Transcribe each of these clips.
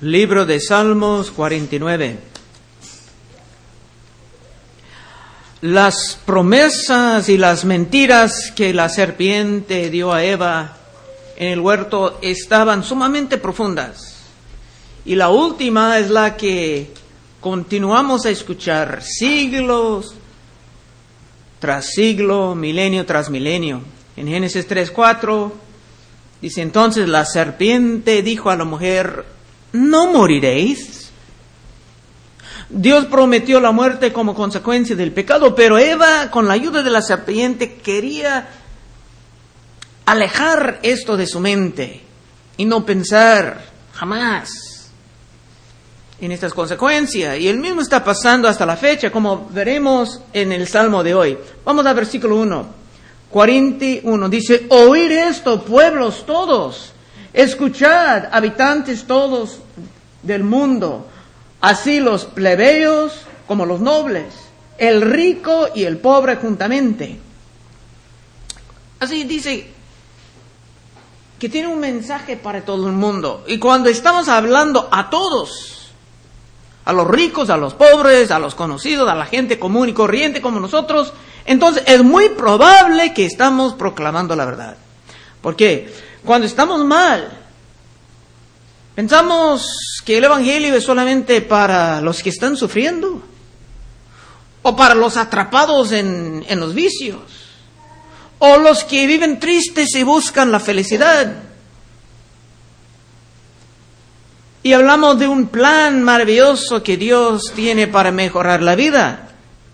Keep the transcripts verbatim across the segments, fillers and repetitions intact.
Libro de Salmos cuarenta y nueve. Las promesas y las mentiras que la serpiente dio a Eva en el huerto estaban sumamente profundas. Y la última es la que continuamos a escuchar siglos tras siglo, milenio tras milenio. En Génesis tres cuatro dice: entonces la serpiente dijo a la mujer: no moriréis. Dios prometió la muerte como consecuencia del pecado, pero Eva, con la ayuda de la serpiente, quería alejar esto de su mente y no pensar jamás en estas consecuencias. Y el mismo está pasando hasta la fecha, como veremos en el Salmo de hoy. Vamos al versículo uno, cuarenta y uno. Dice: oíd esto, pueblos todos, escuchad, habitantes todos del mundo, así los plebeyos como los nobles, el rico y el pobre juntamente. Así dice que tiene un mensaje para todo el mundo. Y cuando estamos hablando a todos, a los ricos, a los pobres, a los conocidos, a la gente común y corriente como nosotros, entonces es muy probable que estamos proclamando la verdad. ¿Por qué? Cuando estamos mal, pensamos que el Evangelio es solamente para los que están sufriendo, o para los atrapados en, en los vicios, o los que viven tristes y buscan la felicidad. Y hablamos de un plan maravilloso que Dios tiene para mejorar la vida.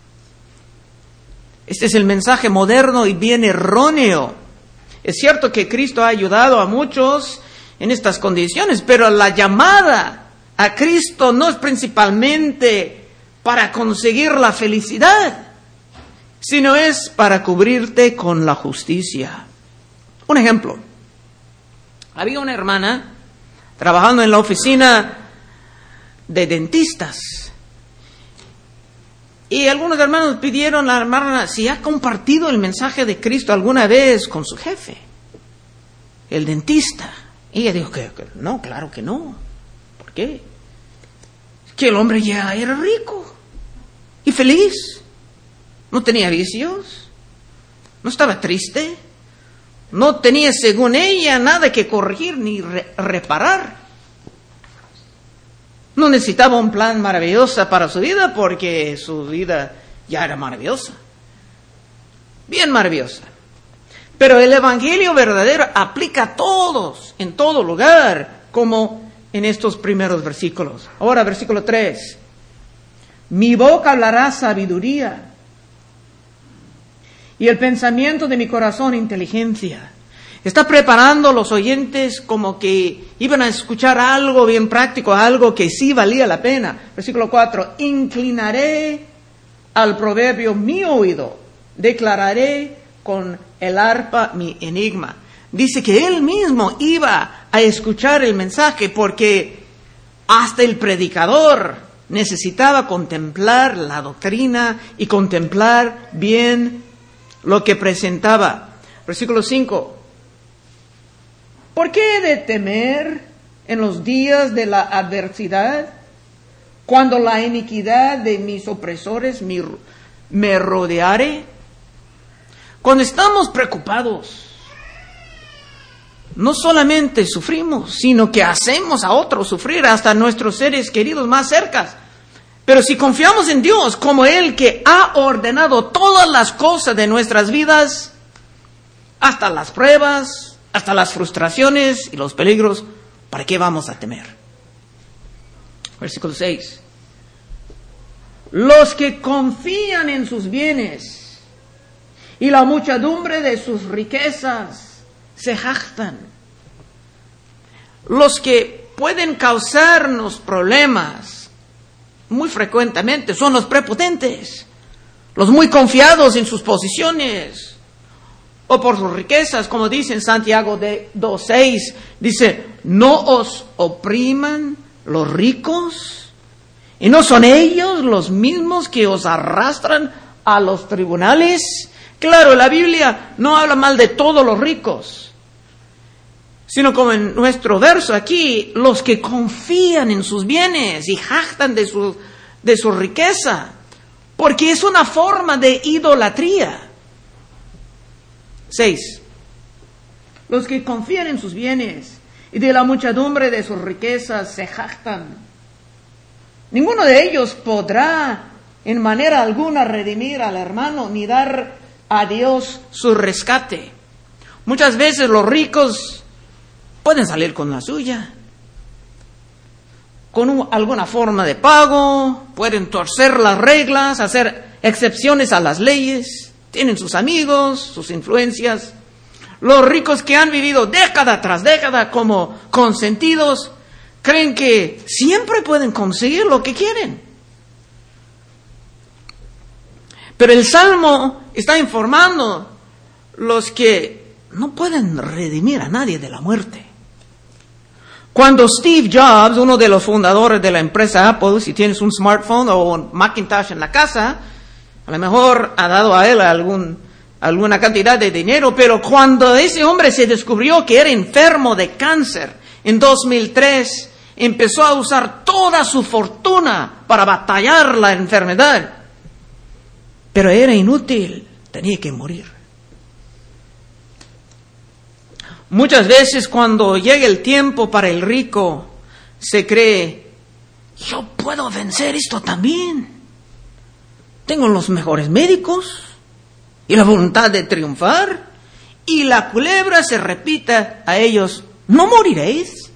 Este es el mensaje moderno y bien erróneo. Es cierto que Cristo ha ayudado a muchos en estas condiciones, pero la llamada a Cristo no es principalmente para conseguir la felicidad, sino es para cubrirte con la justicia. Un ejemplo: había una hermana trabajando en la oficina de dentistas, y algunos hermanos pidieron a la hermana si ha compartido el mensaje de Cristo alguna vez con su jefe, el dentista. Y ella dijo que, que no, claro que no. ¿Por qué? Que el hombre ya era rico y feliz, no tenía vicios, no estaba triste, no tenía, según ella, nada que corregir ni re- reparar. No necesitaba un plan maravilloso para su vida, porque su vida ya era maravillosa, bien maravillosa. Pero el Evangelio verdadero aplica a todos, en todo lugar, como en estos primeros versículos. Ahora, versículo tres. Mi boca hablará sabiduría, y el pensamiento de mi corazón inteligencia. Está preparando a los oyentes como que iban a escuchar algo bien práctico, algo que sí valía la pena. Versículo cuatro. Inclinaré al proverbio mi oído, declararé con el arpa mi enigma. Dice que él mismo iba a escuchar el mensaje, porque hasta el predicador necesitaba contemplar la doctrina y contemplar bien lo que presentaba. Versículo cinco. ¿Por qué he de temer en los días de la adversidad, cuando la iniquidad de mis opresores me, me rodeare? Cuando estamos preocupados, no solamente sufrimos, sino que hacemos a otros sufrir, hasta nuestros seres queridos más cerca. Pero si confiamos en Dios como el que ha ordenado todas las cosas de nuestras vidas, hasta las pruebas, hasta las frustraciones y los peligros, ¿para qué vamos a temer? Versículo seis. Los que confían en sus bienes y la muchedumbre de sus riquezas se jactan. Los que pueden causarnos problemas muy frecuentemente son los prepotentes, los muy confiados en sus posiciones o por sus riquezas, como dice en Santiago dos seis, dice: no os opriman los ricos, y no son ellos los mismos que os arrastran a los tribunales. Claro, la Biblia no habla mal de todos los ricos, sino como en nuestro verso aquí, los que confían en sus bienes y jactan de su, de su riqueza, porque es una forma de idolatría. Seis. Los que confían en sus bienes y de la muchedumbre de sus riquezas se jactan. Ninguno de ellos podrá en manera alguna redimir al hermano ni dar a Dios su rescate. Muchas veces los ricos pueden salir con la suya, con un, alguna forma de pago, pueden torcer las reglas, hacer excepciones a las leyes, tienen sus amigos, sus influencias. Los ricos que han vivido década tras década como consentidos, creen que siempre pueden conseguir lo que quieren. Pero el Salmo está informando los que no pueden redimir a nadie de la muerte. Cuando Steve Jobs, uno de los fundadores de la empresa Apple, si tienes un smartphone o un Macintosh en la casa, a lo mejor ha dado a él algún, alguna cantidad de dinero, pero cuando ese hombre se descubrió que era enfermo de cáncer en dos mil tres, empezó a usar toda su fortuna para batallar la enfermedad. Pero era inútil, tenía que morir. Muchas veces cuando llega el tiempo para el rico, se cree, yo puedo vencer esto también. Tengo los mejores médicos y la voluntad de triunfar. Y la culebra se repita a ellos, no moriréis.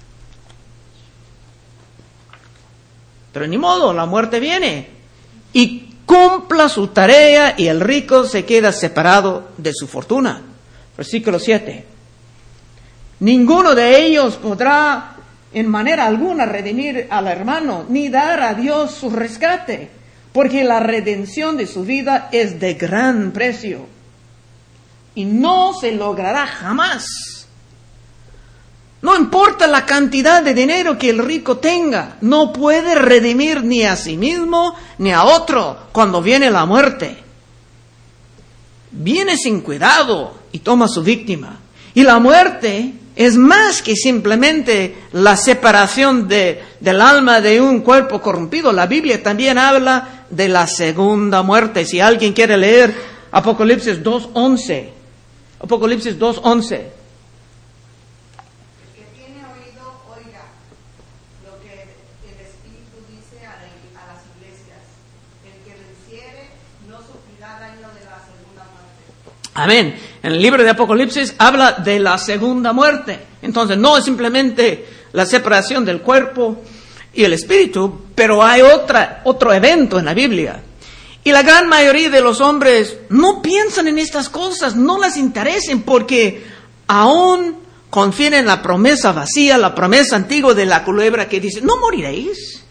Pero ni modo, la muerte viene y cumpla su tarea y el rico se queda separado de su fortuna. Versículo siete. Ninguno de ellos podrá en manera alguna redimir al hermano, ni dar a Dios su rescate, porque la redención de su vida es de gran precio y no se logrará jamás. No importa la cantidad de dinero que el rico tenga, no puede redimir ni a sí mismo ni a otro cuando viene la muerte. Viene sin cuidado y toma su víctima. Y la muerte es más que simplemente la separación de, del alma de un cuerpo corrompido. La Biblia también habla de la segunda muerte. Si alguien quiere leer Apocalipsis dos once. Apocalipsis dos once. El que tiene oído, oiga lo que el Espíritu dice a, la, a las iglesias. El que venciere no sufrirá daño de la segunda muerte. Amén. En el libro de Apocalipsis habla de la segunda muerte. Entonces no es simplemente la separación del cuerpo y el espíritu, pero hay otra, otro evento en la Biblia. Y la gran mayoría de los hombres no piensan en estas cosas, no las interesen, porque aún confían en la promesa vacía, la promesa antigua de la culebra que dice, no moriréis.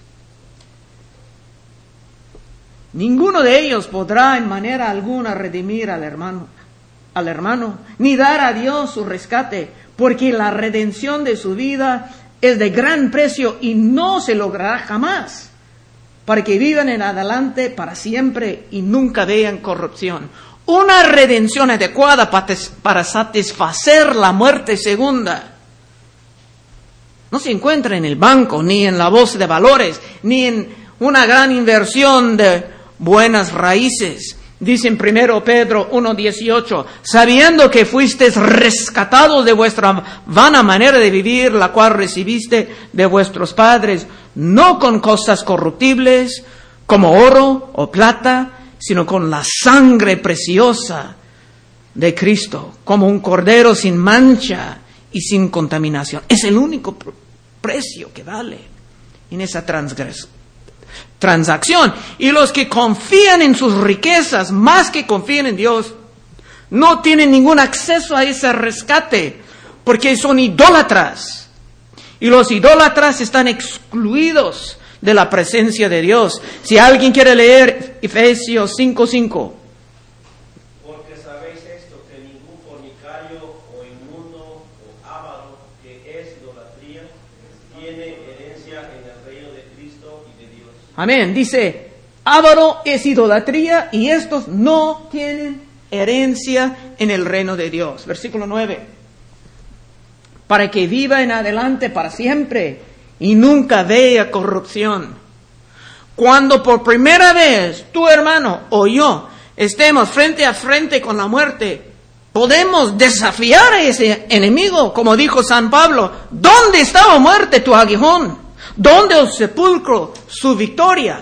Ninguno de ellos podrá en manera alguna redimir al hermano. al hermano, ni dar a Dios su rescate, porque la redención de su vida es de gran precio y no se logrará jamás, para que vivan en adelante para siempre y nunca vean corrupción. Una redención adecuada para satisfacer la muerte segunda no se encuentra en el banco, ni en la bolsa de valores, ni en una gran inversión de buenas raíces. Dice en primero Pedro uno dieciocho, sabiendo que fuisteis rescatados de vuestra vana manera de vivir, la cual recibiste de vuestros padres, no con cosas corruptibles, como oro o plata, sino con la sangre preciosa de Cristo, como un cordero sin mancha y sin contaminación. Es el único precio que vale en esa transgresión. transacción. Y los que confían en sus riquezas más que confían en Dios no tienen ningún acceso a ese rescate porque son idólatras. Y los idólatras están excluidos de la presencia de Dios. Si alguien quiere leer Efesios cinco cinco. Porque sabéis esto, que ningún fornicario o inmundo o avaro, que es idolatría, tiene herencia en el reino de Cristo y de Dios. Amén. Dice, avaro es idolatría y estos no tienen herencia en el reino de Dios. Versículo nueve. para que viva en adelante para siempre y nunca vea corrupción. Cuando por primera vez tu hermano o yo estemos frente a frente con la muerte, podemos desafiar a ese enemigo, como dijo San Pablo: ¿dónde está, oh muerte, tu aguijón? ¿Dónde, oh sepulcro, su victoria?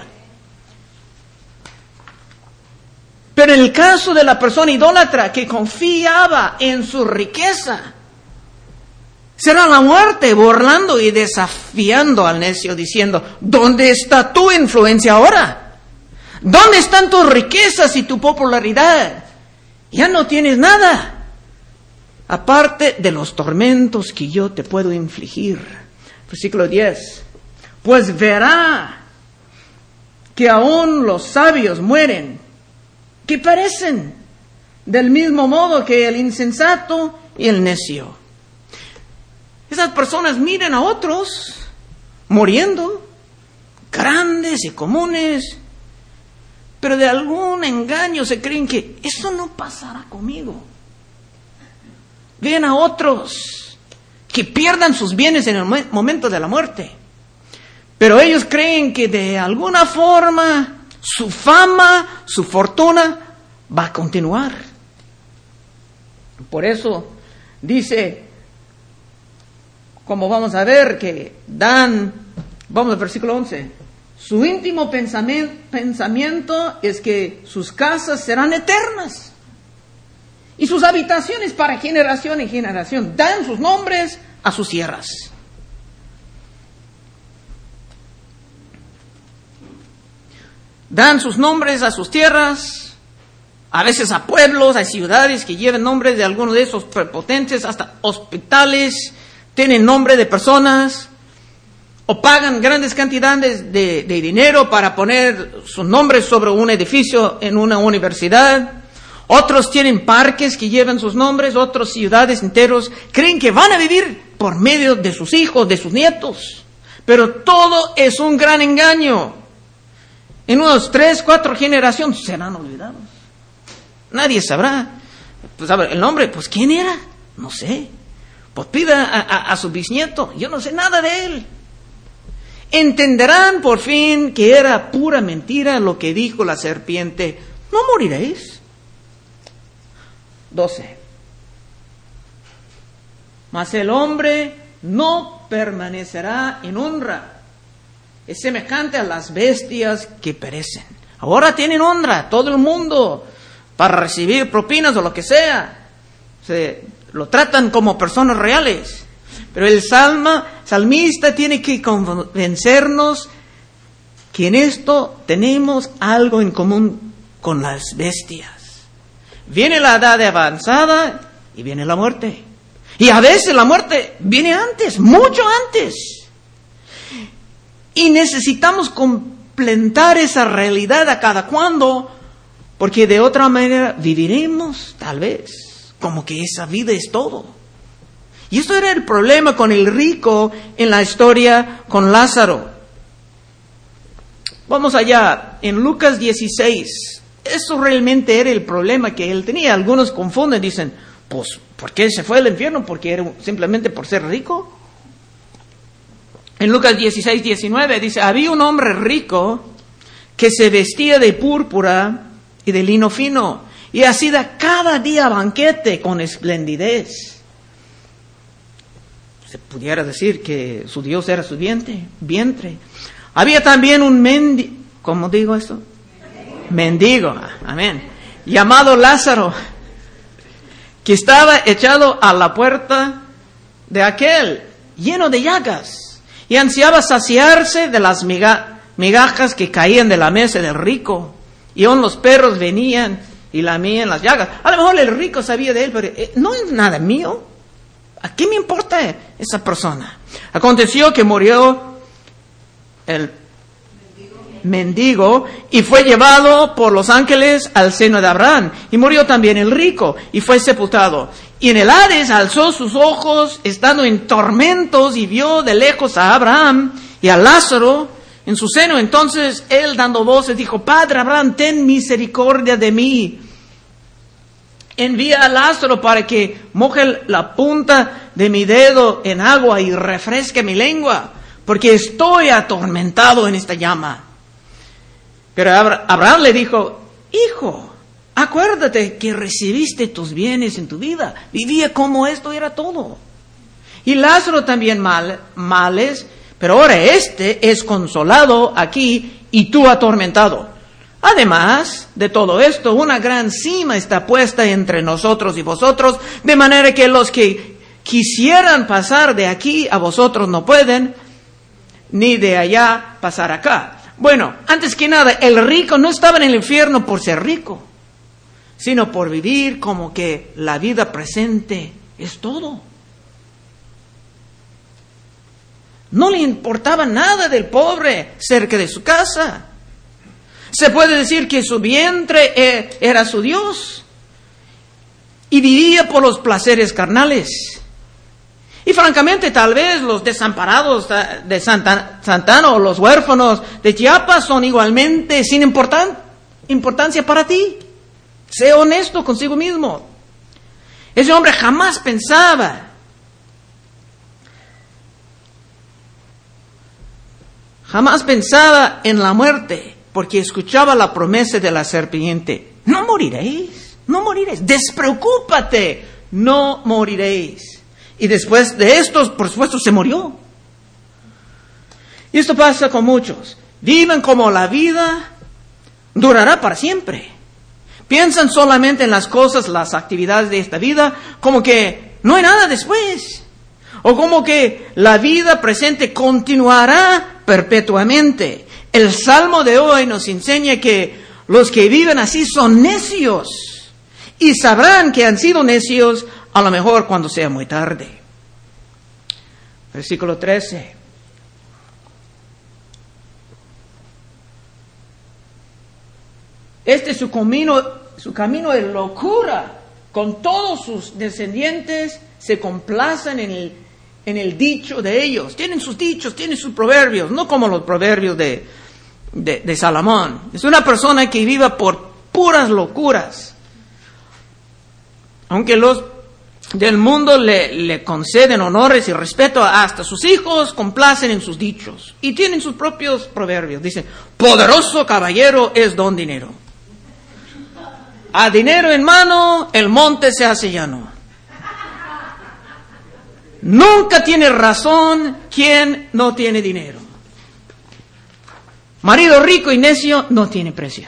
Pero en el caso de la persona idólatra que confiaba en su riqueza, será la muerte burlando y desafiando al necio, diciendo: ¿dónde está tu influencia ahora? ¿Dónde están tus riquezas y tu popularidad? Ya no tienes nada, aparte de los tormentos que yo te puedo infligir. Versículo diez. Pues verá que aún los sabios mueren, que parecen del mismo modo que el insensato y el necio. Esas personas miran a otros muriendo, grandes y comunes, pero de algún engaño se creen que eso no pasará conmigo. Ven a otros que pierdan sus bienes en el momento de la muerte, pero ellos creen que de alguna forma su fama, su fortuna va a continuar. Por eso dice, como vamos a ver, que dan, vamos al versículo once, su íntimo pensamiento es que sus casas serán eternas y sus habitaciones para generación en generación. Dan sus nombres a sus tierras. Dan sus nombres a sus tierras, a veces a pueblos, a ciudades que lleven nombres de algunos de esos prepotentes, hasta hospitales tienen nombre de personas, o pagan grandes cantidades de, de dinero para poner sus nombres sobre un edificio en una universidad. Otros tienen parques que llevan sus nombres, otras ciudades enteros creen que van a vivir por medio de sus hijos, de sus nietos. Pero todo es un gran engaño. En unos tres, cuatro generaciones serán olvidados. Nadie sabrá. Pues a ver, el nombre, pues ¿quién era? No sé. Pues pida a, a, a su bisnieto. Yo no sé nada de él. Entenderán por fin que era pura mentira lo que dijo la serpiente: no moriréis. doce. Mas el hombre no permanecerá en honra. Es semejante a las bestias que perecen. Ahora tienen honra todo el mundo para recibir propinas o lo que sea. Se lo tratan como personas reales. Pero el salma, salmista tiene que convencernos que en esto tenemos algo en común con las bestias. Viene la edad avanzada y viene la muerte. Y a veces la muerte viene antes, mucho antes. Y necesitamos completar esa realidad a cada cuando, porque de otra manera viviremos, tal vez, como que esa vida es todo. Y esto era el problema con el rico en la historia con Lázaro. Vamos allá, en Lucas dieciséis. Eso realmente era el problema que él tenía. Algunos confunden, dicen, pues, ¿por qué se fue al infierno? ¿Porque era simplemente por ser rico? En Lucas dieciséis, diecinueve dice, había un hombre rico que se vestía de púrpura y de lino fino y hacía cada día banquete con esplendidez. Se pudiera decir que su Dios era su vientre. vientre. Había también un mendigo, ¿cómo digo esto? Mendigo, amén, llamado Lázaro, que estaba echado a la puerta de aquel, lleno de llagas, y ansiaba saciarse de las miga, migajas que caían de la mesa del rico, y aún los perros venían y lamían las llagas. A lo mejor el rico sabía de él, pero eh, no es nada mío. ¿A qué me importa esa persona? Aconteció que murió el mendigo y fue llevado por los ángeles al seno de Abraham, y murió también el rico y fue sepultado. Y en el Hades alzó sus ojos estando en tormentos y vio de lejos a Abraham y a Lázaro en su seno. Entonces él, dando voces, dijo: Padre Abraham, ten misericordia de mí envía a Lázaro para que moje la punta de mi dedo en agua y refresque mi lengua, porque estoy atormentado en esta llama. Pero Abraham le dijo, hijo, acuérdate que recibiste tus bienes en tu vida, vivía como esto era todo. Y Lázaro también mal, males, pero ahora este es consolado aquí y tú atormentado. Además de todo esto, una gran cima está puesta entre nosotros y vosotros, de manera que los que quisieran pasar de aquí a vosotros no pueden, ni de allá pasar acá. Bueno, antes que nada, el rico no estaba en el infierno por ser rico, sino por vivir como que la vida presente es todo. No le importaba nada del pobre cerca de su casa. Se puede decir que su vientre era su Dios y vivía por los placeres carnales. Y francamente, tal vez los desamparados de Santa, Santana o los huérfanos de Chiapas son igualmente sin importan, importancia para ti. Sé honesto consigo mismo. Ese hombre jamás pensaba, jamás pensaba en la muerte, porque escuchaba la promesa de la serpiente. No moriréis, no moriréis, despreocúpate, no moriréis. Y después de esto, por supuesto, se murió. Y esto pasa con muchos. Viven como la vida durará para siempre. Piensan solamente en las cosas, las actividades de esta vida, como que no hay nada después. O como que la vida presente continuará perpetuamente. El Salmo de hoy nos enseña que los que viven así son necios. Y sabrán que han sido necios a lo mejor cuando sea muy tarde. Versículo trece. Este es su camino, su camino de locura. Con todos sus descendientes se complacen en el, en el dicho de ellos. Tienen sus dichos, tienen sus proverbios, no como los proverbios de, de, de Salomón. Es una persona que vive por puras locuras. Aunque los del mundo le, le conceden honores y respeto, hasta sus hijos complacen en sus dichos y tienen sus propios proverbios. Dicen, poderoso caballero es don dinero. A dinero en mano, el monte se hace llano. Nunca tiene razón quien no tiene dinero. Marido rico y necio no tiene precio.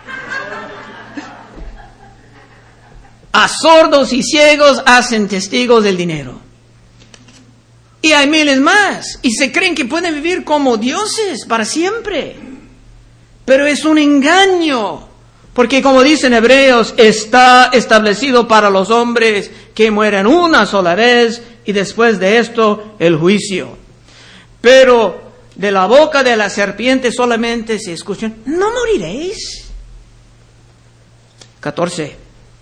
A sordos y ciegos hacen testigos del dinero. Y hay miles más. Y se creen que pueden vivir como dioses para siempre. Pero es un engaño. Porque como dicen Hebreos, está establecido para los hombres que mueren una sola vez y después de esto el juicio. Pero de la boca de la serpiente solamente se escuchan, ¿no moriréis? catorce.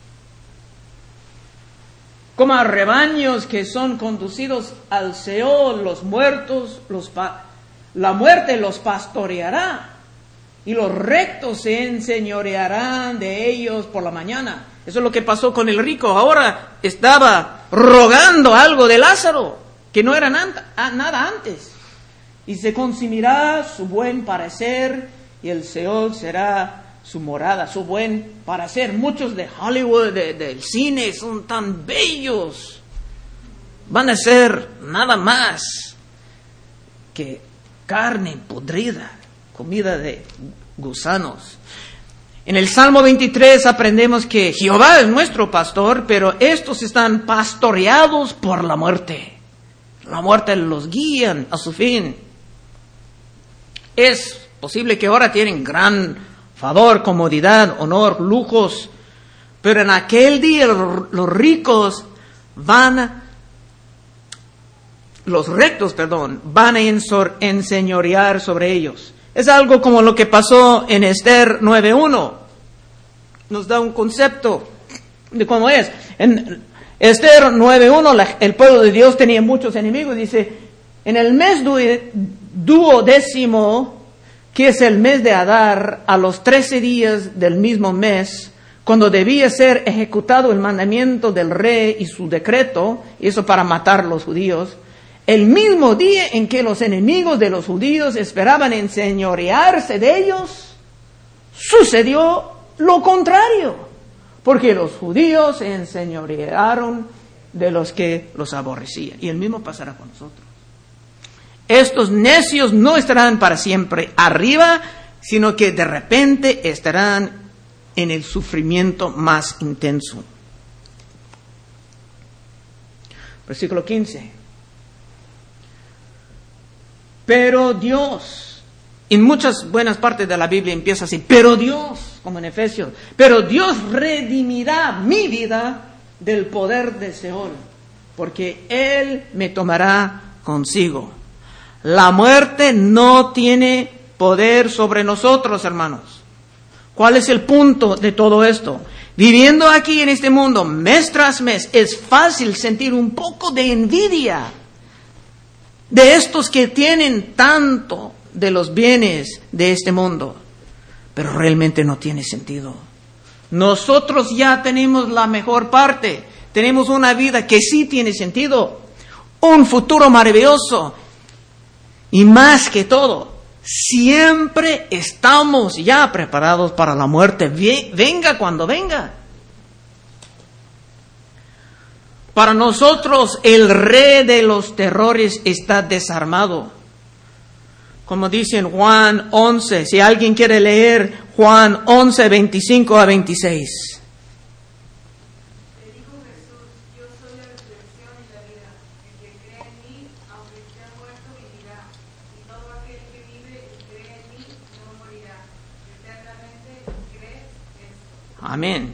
Como a rebaños que son conducidos al Seol, los muertos, los pa- la muerte los pastoreará, y los rectos se enseñorearán de ellos por la mañana. Eso es lo que pasó con el rico. Ahora estaba rogando algo de Lázaro, que no era nada, nada antes. Y se consumirá su buen parecer, y el Seol será su morada, su buen parecer. Muchos de Hollywood, de, del cine, son tan bellos. Van a ser nada más que carne podrida, comida de gusanos. En el Salmo veintitrés aprendemos que Jehová es nuestro pastor, pero estos están pastoreados por la muerte. La muerte los guía a su fin. Es posible que ahora tienen gran favor, comodidad, honor, lujos, pero en aquel día los ricos van a, los rectos, perdón, van a enseñorear sobre ellos. Es algo como lo que pasó en Esther nueve uno. Nos da un concepto de cómo es. En Esther nueve uno, el pueblo de Dios tenía muchos enemigos. Dice, en el mes duodécimo, que es el mes de Adar, a los trece días del mismo mes, cuando debía ser ejecutado el mandamiento del rey y su decreto, y eso para matar a los judíos, el mismo día en que los enemigos de los judíos esperaban enseñorearse de ellos, sucedió lo contrario, porque los judíos se enseñorearon de los que los aborrecían. Y el mismo pasará con nosotros. Estos necios no estarán para siempre arriba, sino que de repente estarán en el sufrimiento más intenso. Versículo quince. Pero Dios, en muchas buenas partes de la Biblia empieza así, pero Dios, como en Efesios, pero Dios redimirá mi vida del poder de Seol, porque Él me tomará consigo. La muerte no tiene poder sobre nosotros, hermanos. ¿Cuál es el punto de todo esto? Viviendo aquí en este mundo, mes tras mes, es fácil sentir un poco de envidia de estos que tienen tanto de los bienes de este mundo. Pero realmente no tiene sentido. Nosotros ya tenemos la mejor parte. Tenemos una vida que sí tiene sentido. Un futuro maravilloso. Y más que todo, siempre estamos ya preparados para la muerte, venga cuando venga. Para nosotros el rey de los terrores está desarmado. Como dice en Juan once, si alguien quiere leer Juan once, veinticinco a veintiséis. Amén.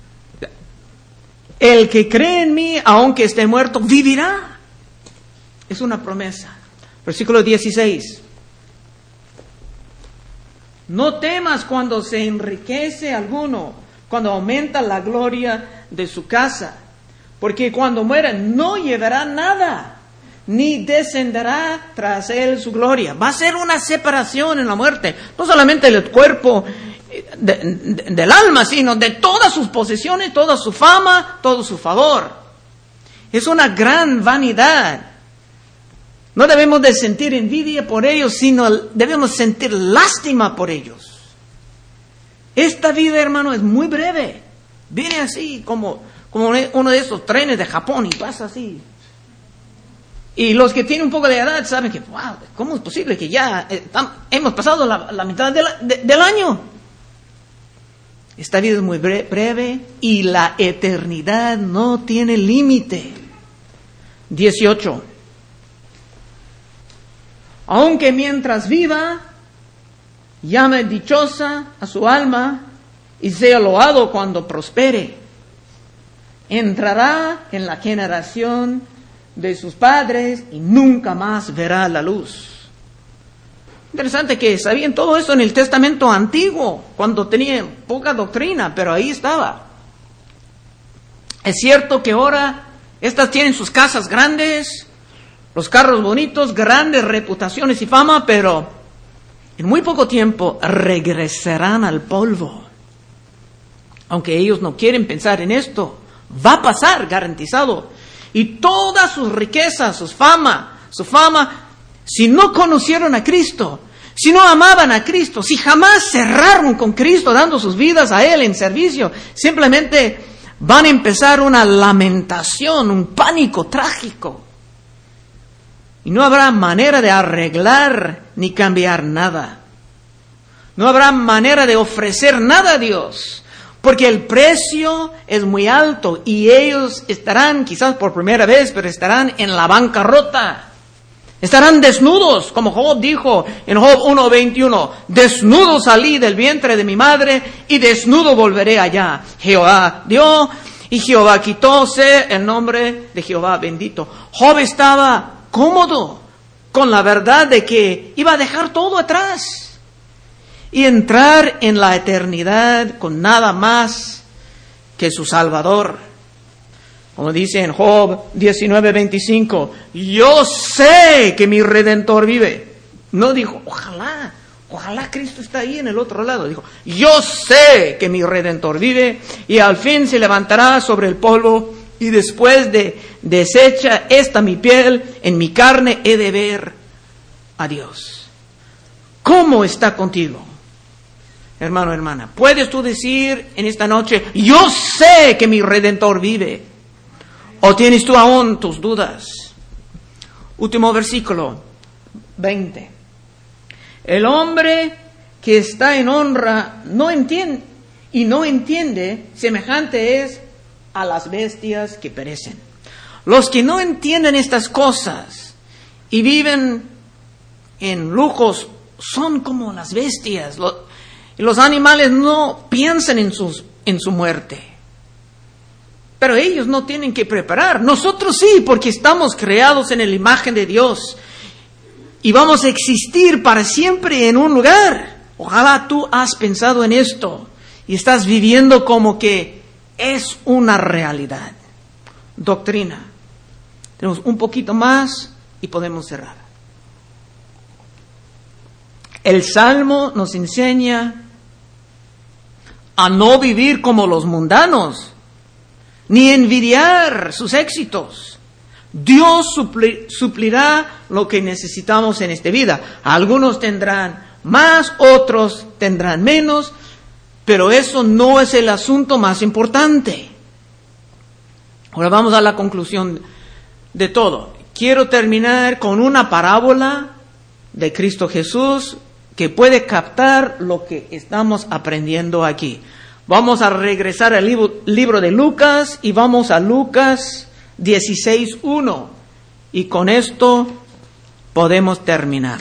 El que cree en mí, aunque esté muerto, vivirá. Es una promesa. Versículo dieciséis. No temas cuando se enriquece alguno, cuando aumenta la gloria de su casa, porque cuando muera no llevará nada, ni descenderá tras él su gloria. Va a ser una separación en la muerte, no solamente del cuerpo, De, de, del alma, sino de todas sus posesiones, toda su fama, todo su favor. Es una gran vanidad. No debemos de sentir envidia por ellos, sino debemos sentir lástima por ellos. Esta vida, hermano, es muy breve. Viene así como, como uno de esos trenes de Japón y pasa así. Y los que tienen un poco de edad saben que, wow, ¿cómo es posible que ya eh, hemos pasado la, la mitad de la, de, del año? Esta vida es muy breve y la eternidad no tiene límite. dieciocho. Aunque mientras viva, llame dichosa a su alma y sea loado cuando prospere. Entrará en la generación de sus padres y nunca más verá la luz. Interesante que sabían todo eso en el Testamento Antiguo, cuando tenían poca doctrina, pero ahí estaba. Es cierto que ahora estas tienen sus casas grandes, los carros bonitos, grandes reputaciones y fama, pero en muy poco tiempo regresarán al polvo. Aunque ellos no quieren pensar en esto, va a pasar garantizado. Y todas sus riquezas, sus fama, su fama, si no conocieron a Cristo, si no amaban a Cristo, si jamás cerraron con Cristo dando sus vidas a Él en servicio, simplemente van a empezar una lamentación, un pánico trágico. Y no habrá manera de arreglar ni cambiar nada. No habrá manera de ofrecer nada a Dios, porque el precio es muy alto y ellos estarán, quizás por primera vez, pero estarán en la bancarrota. Estarán desnudos, como Job dijo en Job uno veintiuno, desnudo salí del vientre de mi madre y desnudo volveré allá. Jehová dio y Jehová quitó, sé el nombre de Jehová bendito. Job estaba cómodo con la verdad de que iba a dejar todo atrás y entrar en la eternidad con nada más que su Salvador. Como dice en Job diecinueve veinticinco, yo sé que mi Redentor vive. No dijo, ojalá, Ojalá Cristo está ahí en el otro lado. Dijo, yo sé que mi Redentor vive y al fin se levantará sobre el polvo y después de deshecha esta mi piel, en mi carne he de ver a Dios. ¿Cómo está contigo, hermano, hermana? ¿Puedes tú decir en esta noche, yo sé que mi Redentor vive? ¿O tienes tú aún tus dudas? Último versículo, veinte. El hombre que está en honra no entiende, y no entiende, semejante es a las bestias que perecen. Los que no entienden estas cosas y viven en lujos son como las bestias. Los, los animales no piensan en, sus, en su muerte. Pero ellos no tienen que preparar. Nosotros sí, porque estamos creados en la imagen de Dios. Y vamos a existir para siempre en un lugar. Ojalá tú has pensado en esto y estás viviendo como que es una realidad. Doctrina. Tenemos un poquito más y podemos cerrar. El Salmo nos enseña a no vivir como los mundanos, ni envidiar sus éxitos. Dios supli- suplirá lo que necesitamos en esta vida. Algunos tendrán más, otros tendrán menos, pero eso no es el asunto más importante. Ahora vamos a la conclusión de todo. Quiero terminar con una parábola de Cristo Jesús que puede captar lo que estamos aprendiendo aquí. Vamos a regresar al libro, libro de Lucas y vamos a Lucas dieciséis uno. Y con esto podemos terminar.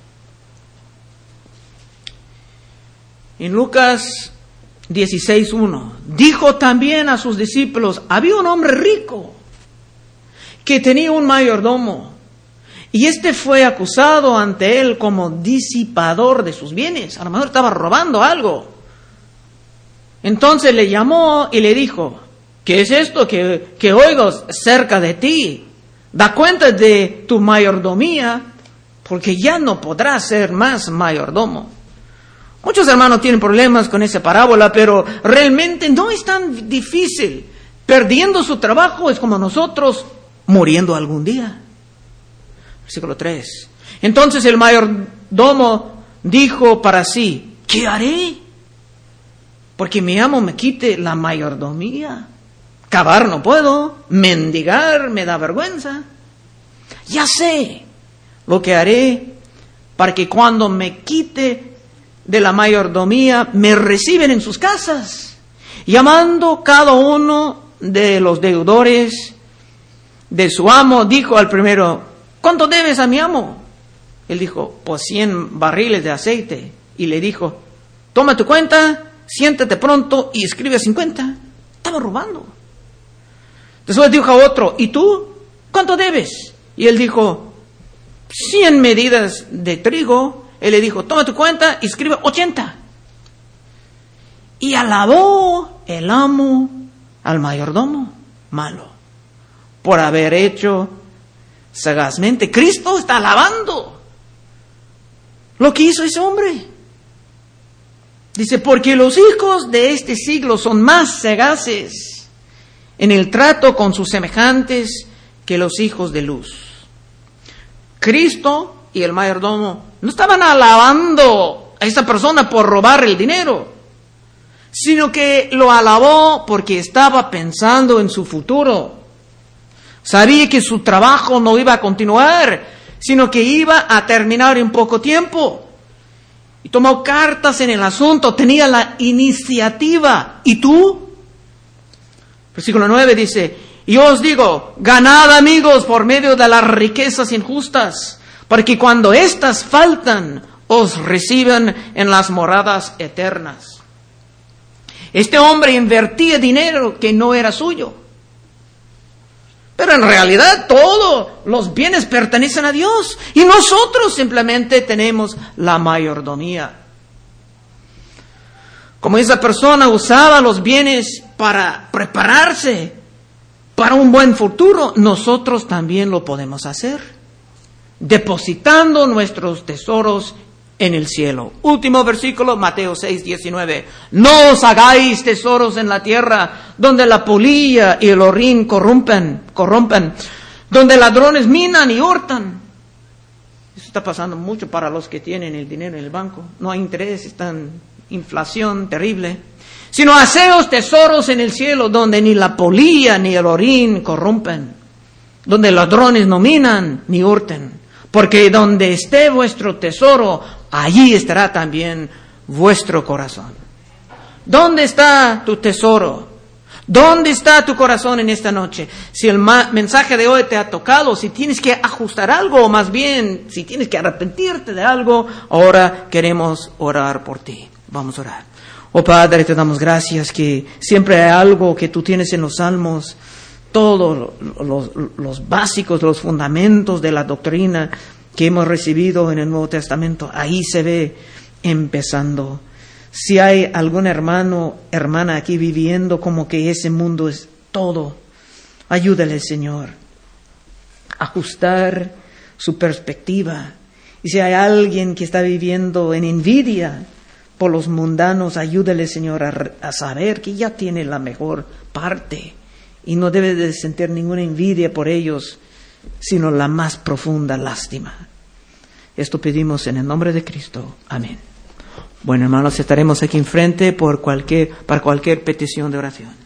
En Lucas dieciséis uno, dijo también a sus discípulos, había un hombre rico que tenía un mayordomo, y este fue acusado ante él como disipador de sus bienes. A lo mejor estaba robando algo. Entonces le llamó y le dijo, ¿qué es esto que, que oigo cerca de ti? Da cuenta de tu mayordomía, porque ya no podrás ser más mayordomo. Muchos hermanos tienen problemas con esa parábola, pero realmente no es tan difícil. Perdiendo su trabajo es como nosotros muriendo algún día. Versículo tres. Entonces el mayordomo dijo para sí, ¿qué haré? Porque mi amo me quite la mayordomía. Cavar no puedo, mendigar me da vergüenza. Ya sé lo que haré para que cuando me quite de la mayordomía me reciben en sus casas. Llamando cada uno de los deudores de su amo, dijo al primero, ¿cuánto debes a mi amo? Él dijo, pues cien barriles de aceite. Y le dijo, toma tu cuenta, siéntate pronto y escribe cincuenta. Estaba robando. Después dijo a otro, ¿y tú? ¿Cuánto debes? Y él dijo, cien medidas de trigo. Él le dijo, toma tu cuenta y escribe ochenta. Y alabó el amo al mayordomo malo por haber hecho sagazmente. Cristo está alabando lo que hizo ese hombre. Dice, porque los hijos de este siglo son más sagaces en el trato con sus semejantes que los hijos de luz. Cristo y el mayordomo no estaban alabando a esa persona por robar el dinero, sino que lo alabó porque estaba pensando en su futuro. Sabía que su trabajo no iba a continuar, sino que iba a terminar en poco tiempo. Y tomó cartas en el asunto, tenía la iniciativa. ¿Y tú? Versículo nueve dice, y yo os digo, ganad amigos por medio de las riquezas injustas, para que cuando éstas faltan, os reciban en las moradas eternas. Este hombre invertía dinero que no era suyo. Pero en realidad todos los bienes pertenecen a Dios y nosotros simplemente tenemos la mayordomía. Como esa persona usaba los bienes para prepararse para un buen futuro, nosotros también lo podemos hacer, depositando nuestros tesoros en el cielo. Último versículo, Mateo seis, diecinueve. No os hagáis tesoros en la tierra, donde la polilla y el orín corrompen, corrompen, donde ladrones minan y hurtan. Eso está pasando mucho para los que tienen el dinero en el banco. No hay interés, está en inflación terrible. Sino haceos tesoros en el cielo, donde ni la polilla ni el orín corrompen, donde ladrones no minan ni hurten. Porque donde esté vuestro tesoro, allí estará también vuestro corazón. ¿Dónde está tu tesoro? ¿Dónde está tu corazón en esta noche? Si el ma- mensaje de hoy te ha tocado, si tienes que ajustar algo, o más bien, si tienes que arrepentirte de algo, ahora queremos orar por ti. Vamos a orar. Oh Padre, te damos gracias que siempre hay algo que tú tienes en los salmos, todos los, los básicos, los fundamentos de la doctrina que hemos recibido en el Nuevo Testamento, ahí se ve empezando. Si hay algún hermano, hermana aquí viviendo como que ese mundo es todo, ayúdale, Señor, a ajustar su perspectiva. Y si hay alguien que está viviendo en envidia por los mundanos, ayúdale, Señor, a, a saber que ya tiene la mejor parte. Y no debe de sentir ninguna envidia por ellos, sino la más profunda lástima. Esto pedimos en el nombre de Cristo. Amén. Bueno, hermanos, estaremos aquí enfrente por cualquier, para cualquier petición de oración.